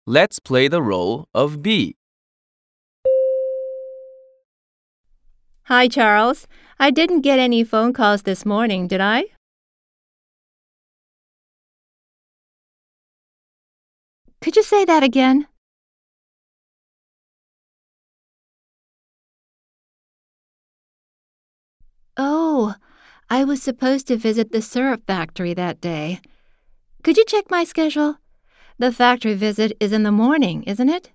Let's play the role of B. Hi, Charles. I didn't get any phone calls this morning, did I? Could you say that again? Oh, I was supposed to visit the syrup factory that day. Could you check my schedule? The factory visit is in the morning, isn't it?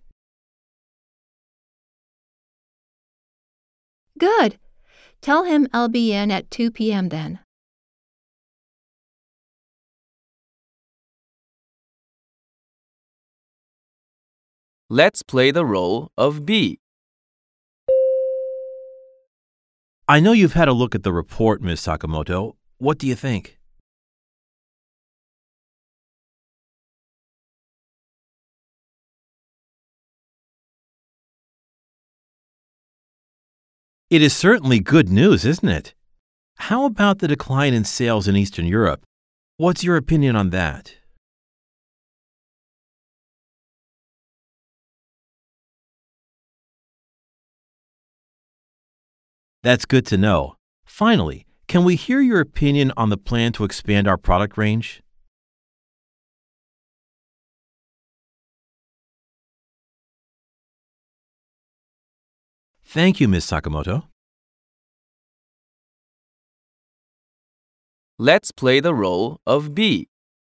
Good. Tell him I'll be in at 2 p.m. then. Let's play the role of B. I know you've had a look at the report, Ms. Sakamoto. What do you think? It is certainly good news, isn't it? How about the decline in sales in Eastern Europe? What's your opinion on that? That's good to know. Finally, can we hear your opinion on the plan to expand our product range? Thank you, Ms. Sakamoto. Let's play the role of B.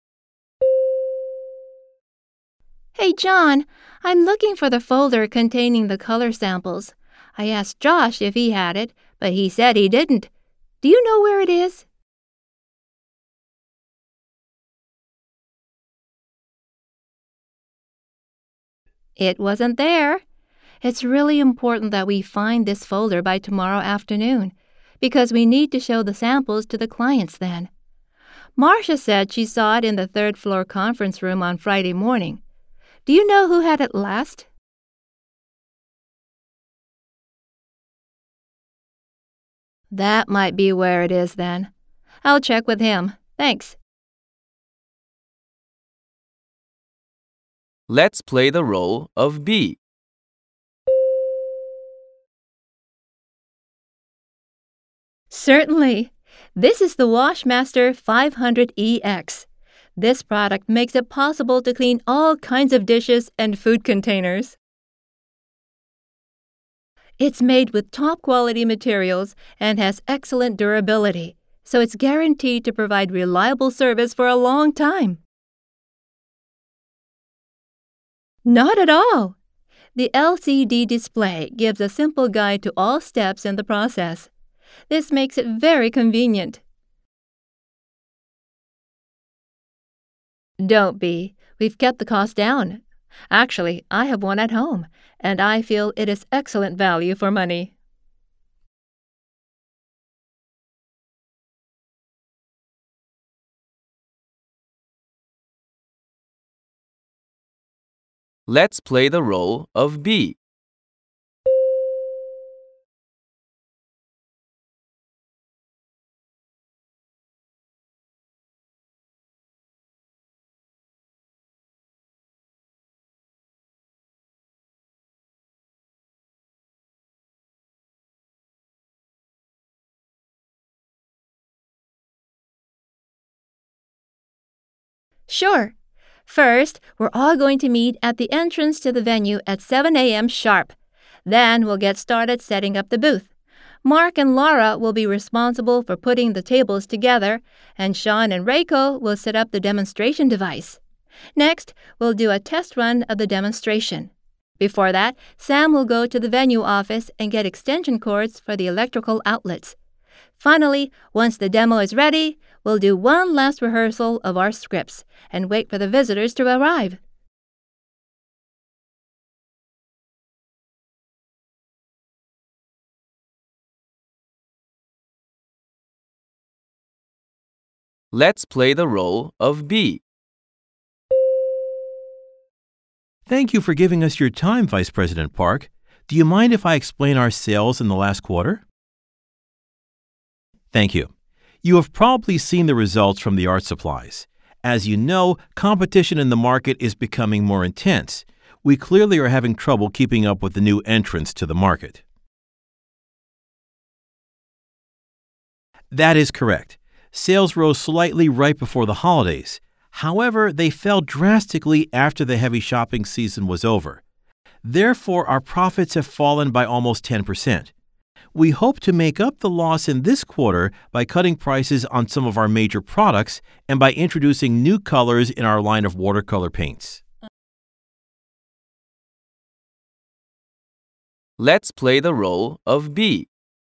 Hey, John, I'm looking for the folder containing the color samples. I asked Josh if he had it, but he said he didn't. Do you know where it is? It wasn't there. It's really important that we find this folder by tomorrow afternoon, because we need to show the samples to the clients then. Marcia said she saw it in the third-floor conference room on Friday morning. Do you know who had it last? That might be where it is then. I'll check with him. Thanks. Let's play the role of B. Certainly. This is the Washmaster 500EX. This product makes it possible to clean all kinds of dishes and food containers. It's made with top-quality materials and has excellent durability, so it's guaranteed to provide reliable service for a long time. Not at all. The LCD display gives a simple guide to all steps in the process. This makes it very convenient. Don't be. We've kept the cost down. Actually, I have one at home, and I feel it is excellent value for money. Let's play the role of B. Sure. First, we're all going to meet at the entrance to the venue at 7 a.m. sharp. Then we'll get started setting up the booth. Mark and Laura will be responsible for putting the tables together, and Sean and Reiko will set up the demonstration device. Next, we'll do a test run of the demonstration. Before that, Sam will go to the venue office and get extension cords for the electrical outlets. Finally, once the demo is ready, we'll do one last rehearsal of our scripts and wait for the visitors to arrive. Let's play the role of B. Thank you for giving us your time, Vice President Park. Do you mind if I explain our sales in the last quarter? Thank you. You have probably seen the results from the art supplies. As you know, competition in the market is becoming more intense. We clearly are having trouble keeping up with the new entrants to the market. That is correct. Sales rose slightly right before the holidays. However, they fell drastically after the heavy shopping season was over. Therefore, our profits have fallen by almost 10%. We hope to make up the loss in this quarter by cutting prices on some of our major products and by introducing new colors in our line of watercolor paints. Let's play the role of B.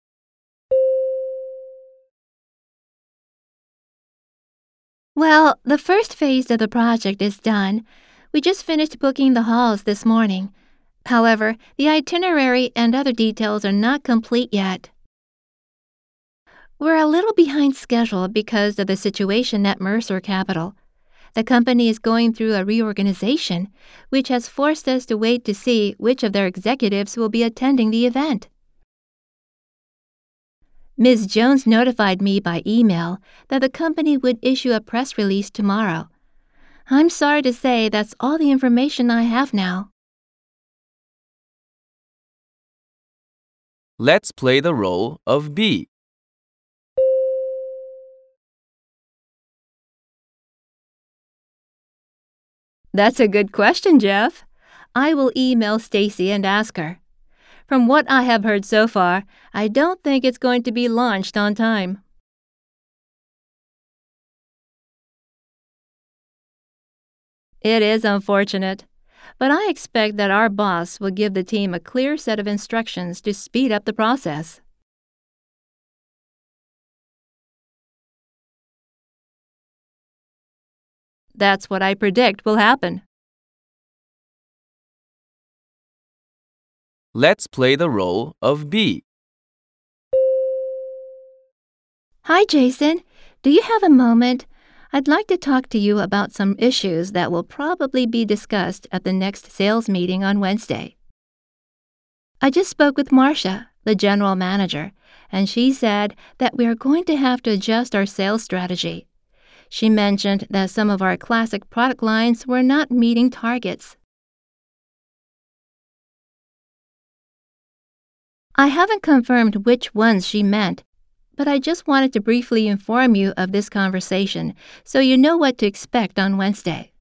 Well, the first phase of the project is done. We just finished booking the halls this morning. However, the itinerary and other details are not complete yet. We're a little behind schedule because of the situation at Mercer Capital. The company is going through a reorganization, which has forced us to wait to see which of their executives will be attending the event. Ms. Jones notified me by email that the company would issue a press release tomorrow. I'm sorry to say that's all the information I have now. Let's play the role of B. That's a good question, Jeff. I will email Stacy and ask her. From what I have heard so far, I don't think it's going to be launched on time. It is unfortunate, but I expect that our boss will give the team a clear set of instructions to speed up the process. That's what I predict will happen. Let's play the role of B. Hi, Jason. Do you have a moment? I'd like to talk to you about some issues that will probably be discussed at the next sales meeting on Wednesday. I just spoke with Marcia, the general manager, and she said that we are going to have to adjust our sales strategy. She mentioned that some of our classic product lines were not meeting targets. I haven't confirmed which ones she meant, but I just wanted to briefly inform you of this conversation so you know what to expect on Wednesday.